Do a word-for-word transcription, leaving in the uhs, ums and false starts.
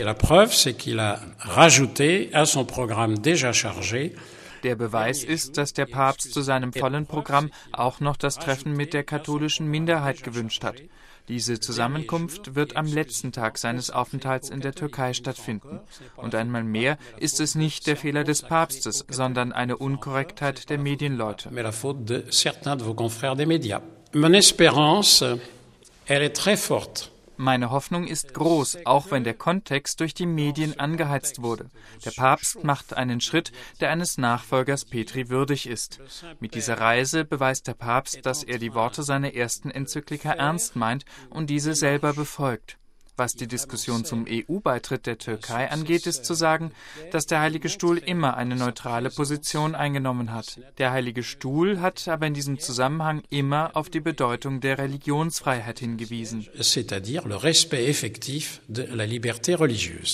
La preuve, c'est qu'il a rajouté à son programme déjà chargé. Der Beweis ist, dass der Papst zu seinem vollen Programm auch noch das Treffen mit der katholischen Minderheit gewünscht hat. Diese Zusammenkunft wird am letzten Tag seines Aufenthalts in der Türkei stattfinden. Und einmal mehr ist es nicht der Fehler des Papstes, sondern eine Unkorrektheit der Medienleute. Mais la faute de certains de vos confrères des médias. Mon espérance, elle est très forte. Meine Hoffnung ist groß, auch wenn der Kontext durch die Medien angeheizt wurde. Der Papst macht einen Schritt, der eines Nachfolgers Petri würdig ist. Mit dieser Reise beweist der Papst, dass er die Worte seiner ersten Enzyklika ernst meint und diese selber befolgt. Was die Diskussion zum E U-Beitritt der Türkei angeht, ist zu sagen, dass der Heilige Stuhl immer eine neutrale Position eingenommen hat. Der Heilige Stuhl hat aber in diesem Zusammenhang immer auf die Bedeutung der Religionsfreiheit hingewiesen. C'est-à-dire le respect effectif de la liberté religieuse.